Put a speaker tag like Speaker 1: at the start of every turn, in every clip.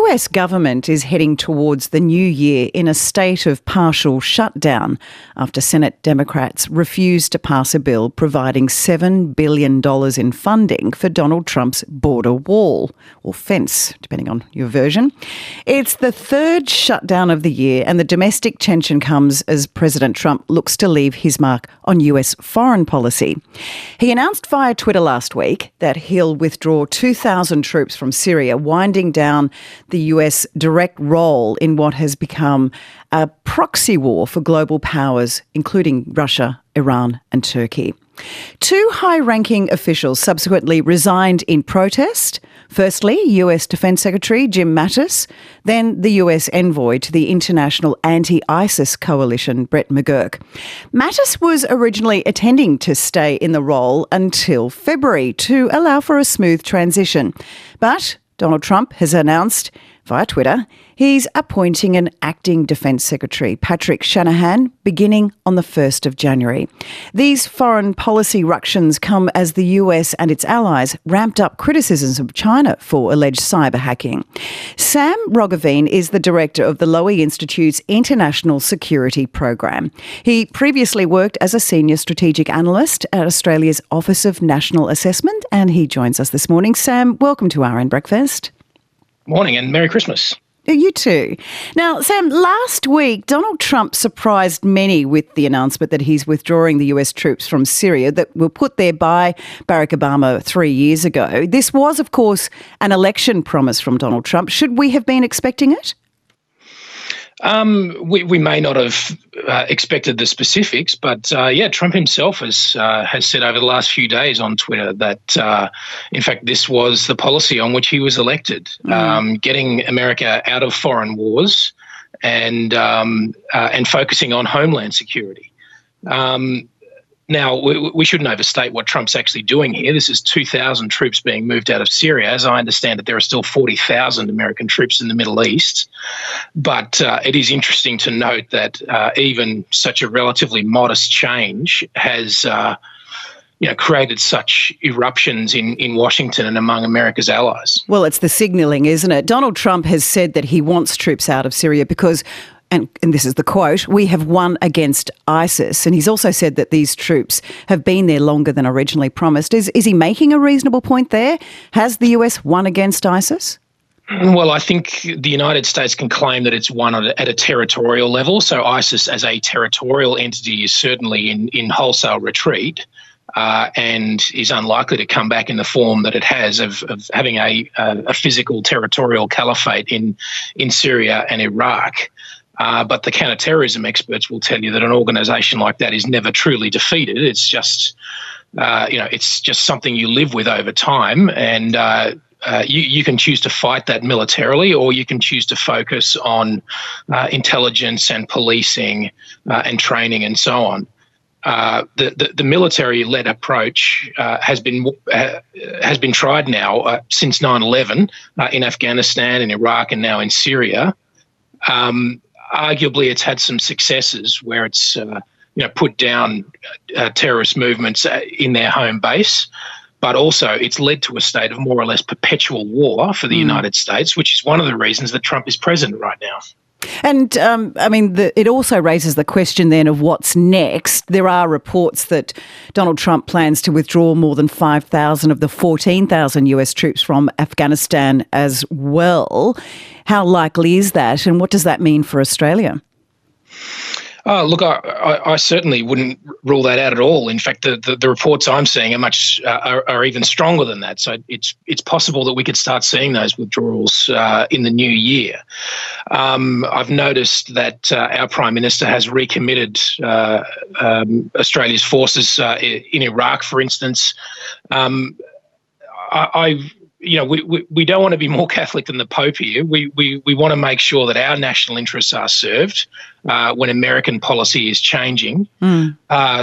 Speaker 1: US government is heading towards the new year in a state of partial shutdown after Senate Democrats refused to pass a bill providing $7 billion in funding for Donald Trump's border wall, or fence, depending on your version. It's the third shutdown of the year, and the domestic tension comes as President Trump looks to leave his mark on US foreign policy. He announced via Twitter last week that he'll withdraw 2,000 troops from Syria, winding down the US direct role in what has become a proxy war for global powers, including Russia, Iran and Turkey. Two high-ranking officials subsequently resigned in protest. Firstly, US Defence Secretary Jim Mattis, then the US envoy to the International Anti-ISIS Coalition, Brett McGurk. Mattis was originally intending to stay in the role until February to allow for a smooth transition. But Donald Trump has announced via Twitter he's appointing an acting Defence Secretary, Patrick Shanahan, beginning on the 1st of January. These foreign policy ructions come as the US and its allies ramped up criticisms of China for alleged cyber hacking. Sam Roggeveen is the director of the Lowy Institute's International Security Program. He previously worked as a senior strategic analyst at Australia's Office of National Assessment, and he joins us this morning. Sam, welcome to RN Breakfast.
Speaker 2: Morning and Merry Christmas.
Speaker 1: You too. Now, Sam, last week, Donald Trump surprised many with the announcement that he's withdrawing the US troops from Syria that were put there by Barack Obama 3 years ago. This was, of course, an election promise from Donald Trump. Should we have been expecting it?
Speaker 2: We may not have expected the specifics, but Trump himself has said over the last few days on Twitter that, in fact, this was the policy on which he was elected, getting America out of foreign wars and focusing on homeland security. Now, we shouldn't overstate what Trump's actually doing here. This is 2,000 troops being moved out of Syria. As I understand it, there are still 40,000 American troops in the Middle East. But it is interesting to note that even such a relatively modest change has created such eruptions in Washington and among America's allies.
Speaker 1: Well, it's the signalling, isn't it? Donald Trump has said that he wants troops out of Syria because, and this is the quote, "we have won against ISIS." And he's also said that these troops have been there longer than originally promised. Is he making a reasonable point there? Has the US won against ISIS?
Speaker 2: Well, I think the United States can claim that it's won at a territorial level. So ISIS as a territorial entity is certainly in wholesale retreat. And is unlikely to come back in the form that it has of having a physical territorial caliphate in Syria and Iraq. But the counterterrorism experts will tell you that an organisation like that is never truly defeated. It's just, it's just something you live with over time, and you can choose to fight that militarily, or you can choose to focus on intelligence and policing and training and so on. The military-led approach has been tried now since 9/11 in Afghanistan, in Iraq, and now in Syria. Arguably, it's had some successes where it's put down terrorist movements in their home base, but also it's led to a state of more or less perpetual war for the United States, which is one of the reasons that Trump is president right now.
Speaker 1: And, it also raises the question then of what's next. There are reports that Donald Trump plans to withdraw more than 5,000 of the 14,000 US troops from Afghanistan as well. How likely is that, and what does that mean for Australia?
Speaker 2: Look, I certainly wouldn't rule that out at all. In fact, the reports I'm seeing are even stronger than that. So it's possible that we could start seeing those withdrawals in the new year. I've noticed that our Prime Minister has recommitted Australia's forces in Iraq, for instance. We don't want to be more Catholic than the Pope here. We want to make sure that our national interests are served when American policy is changing. I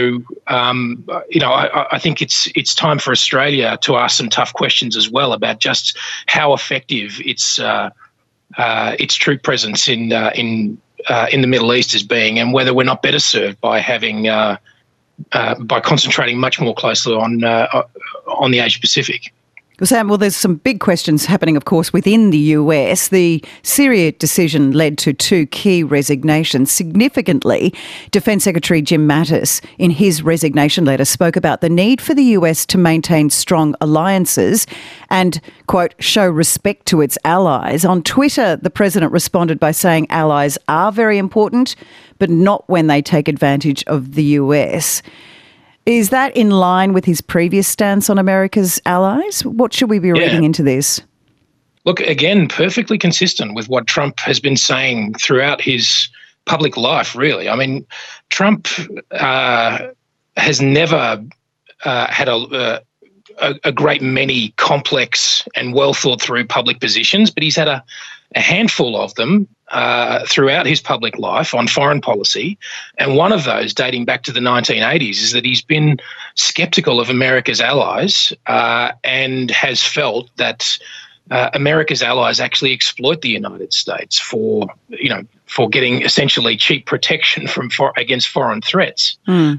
Speaker 2: think it's time for Australia to ask some tough questions as well about just how effective its troop presence in the Middle East is being, and whether we're not better served by having by concentrating much more closely on the Asia Pacific.
Speaker 1: Sam, well, there's some big questions happening, of course, within the US. The Syria decision led to 2 key resignations. Significantly, Defence Secretary Jim Mattis, in his resignation letter, spoke about the need for the US to maintain strong alliances and, quote, show respect to its allies. On Twitter, the president responded by saying allies are very important, but not when they take advantage of the US. Is that in line with his previous stance on America's allies? What should we be reading into this?
Speaker 2: Look, again, perfectly consistent with what Trump has been saying throughout his public life, really. I mean, Trump has never had a great many complex and well thought through public positions, but he's had a handful of them throughout his public life on foreign policy. And one of those, dating back to the 1980s, is that he's been sceptical of America's allies and has felt that America's allies actually exploit the United States for getting essentially cheap protection against foreign threats.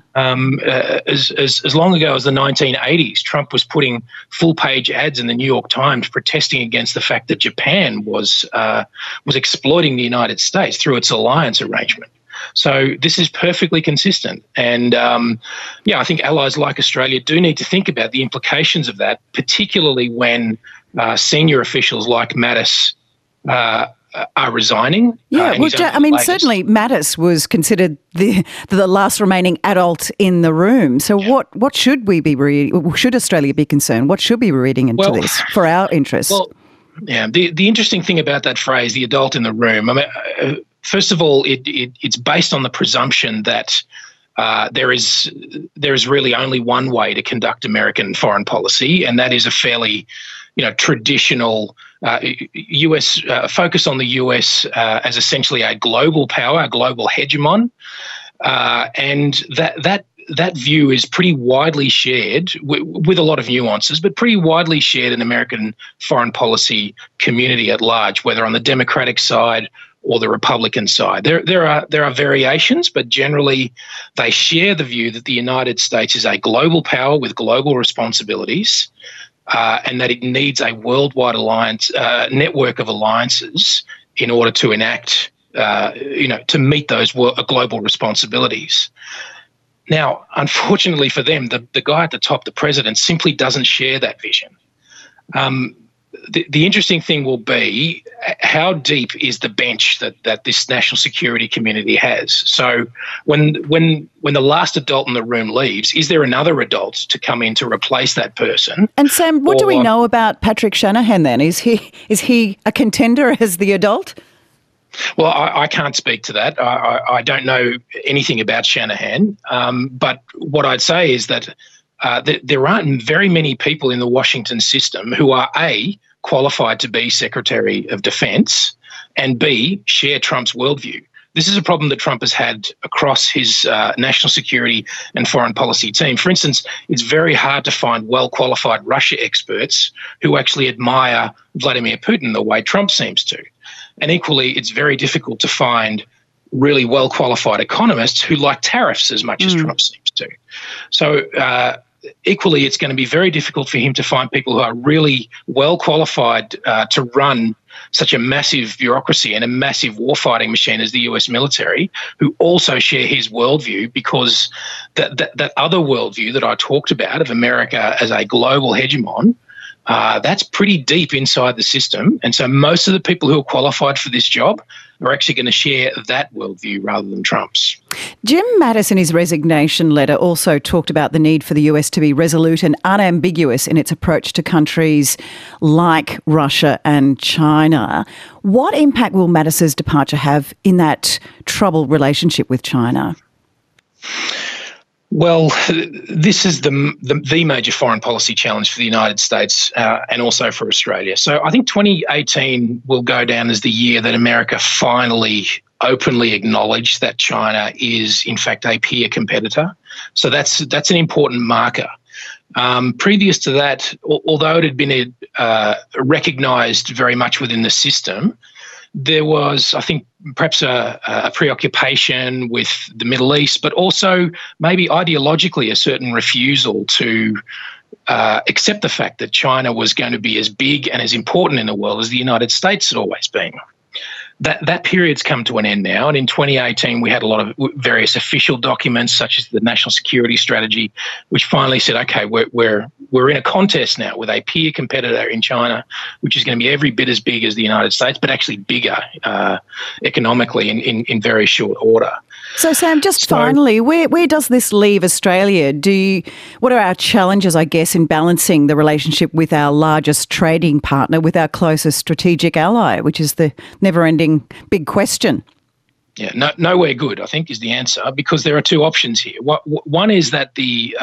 Speaker 2: As long ago as the 1980s, Trump was putting full-page ads in the New York Times protesting against the fact that Japan was exploiting the United States through its alliance arrangement. So this is perfectly consistent. And, I think allies like Australia do need to think about the implications of that, particularly when senior officials like Mattis are resigning.
Speaker 1: Yeah, certainly Mattis was considered the last remaining adult in the room. So what should we be reading? Should Australia be concerned? What should we be reading into this for our interest?
Speaker 2: Well, yeah, the interesting thing about that phrase, the adult in the room, I mean, first of all, it's based on the presumption that there is really only one way to conduct American foreign policy, and that is a fairly traditional US focus on the US as essentially a global power, a global hegemon, and that view is pretty widely shared with a lot of nuances, but pretty widely shared in American foreign policy community at large, whether on the Democratic side or the Republican side. There are variations, but generally they share the view that the United States is a global power with global responsibilities, and that it needs a worldwide alliance network of alliances in order to enact, to meet those global responsibilities. Now, unfortunately for them, the guy at the top, the president, simply doesn't share that vision. The interesting thing will be how deep is the bench that this national security community has. So when the last adult in the room leaves, is there another adult to come in to replace that person?
Speaker 1: And Sam, what do we know about Patrick Shanahan then? Is he a contender as the adult?
Speaker 2: Well, I can't speak to that. I don't know anything about Shanahan. But what I'd say is that there aren't very many people in the Washington system who are A, qualified to be Secretary of Defense, and B, share Trump's worldview. This is a problem that Trump has had across his national security and foreign policy team. For instance, it's very hard to find well-qualified Russia experts who actually admire Vladimir Putin the way Trump seems to. And equally, it's very difficult to find really well-qualified economists who like tariffs as much as Trump seems to. So equally, it's going to be very difficult for him to find people who are really well-qualified to run such a massive bureaucracy and a massive warfighting machine as the US military, who also share his worldview, because that other worldview that I talked about of America as a global hegemon, that's pretty deep inside the system. And so most of the people who are qualified for this job are actually going to share that worldview rather than Trump's.
Speaker 1: Jim Mattis in his resignation letter also talked about the need for the US to be resolute and unambiguous in its approach to countries like Russia and China. What impact will Mattis's departure have in that troubled relationship with China?
Speaker 2: Well, this is the major foreign policy challenge for the United States and also for Australia. So I think 2018 will go down as the year that America finally openly acknowledged that China is, in fact, a peer competitor. So that's an important marker. Previous to that, although it had been recognised very much within the system, there was, I think, perhaps a preoccupation with the Middle East, but also maybe ideologically a certain refusal to accept the fact that China was going to be as big and as important in the world as the United States had always been. That period's come to an end now, and in 2018 we had a lot of various official documents, such as the National Security Strategy, which finally said, okay, we're in a contest now with a peer competitor in China, which is going to be every bit as big as the United States, but actually bigger economically in very short order.
Speaker 1: So, Sam, finally, where does this leave Australia? What are our challenges, I guess, in balancing the relationship with our largest trading partner, with our closest strategic ally, which is the never-ending big question?
Speaker 2: Yeah, nowhere good, I think, is the answer, because there are two options here. One is that the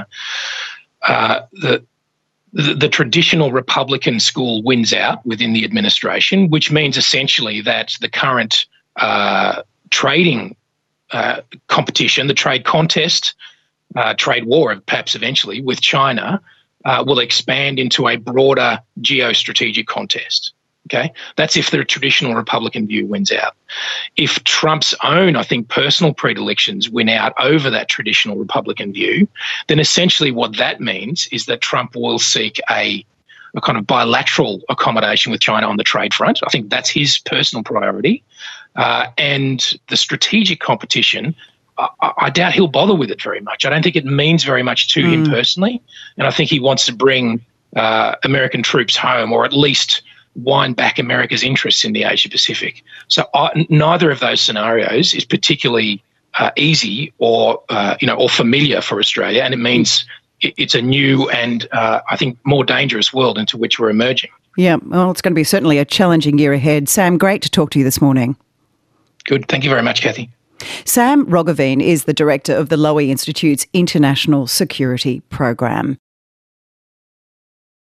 Speaker 2: traditional Republican school wins out within the administration, which means essentially that the current trading competition, the trade contest, trade war, perhaps eventually, with China, will expand into a broader geostrategic contest. Okay, that's if the traditional Republican view wins out. If Trump's own, I think, personal predilections win out over that traditional Republican view, then essentially what that means is that Trump will seek a kind of bilateral accommodation with China on the trade front. I think that's his personal priority. And the strategic competition, I doubt he'll bother with it very much. I don't think it means very much to him personally. And I think he wants to bring American troops home, or at least wind back America's interests in the Asia Pacific. So neither of those scenarios is particularly easy or familiar for Australia, and it means it's a new and I think more dangerous world into which we're emerging.
Speaker 1: Yeah, well, it's going to be certainly a challenging year ahead. Sam, great to talk to you this morning.
Speaker 2: Good. Thank you very much, Kathy.
Speaker 1: Sam Roggeveen is the director of the Lowy Institute's International Security Program.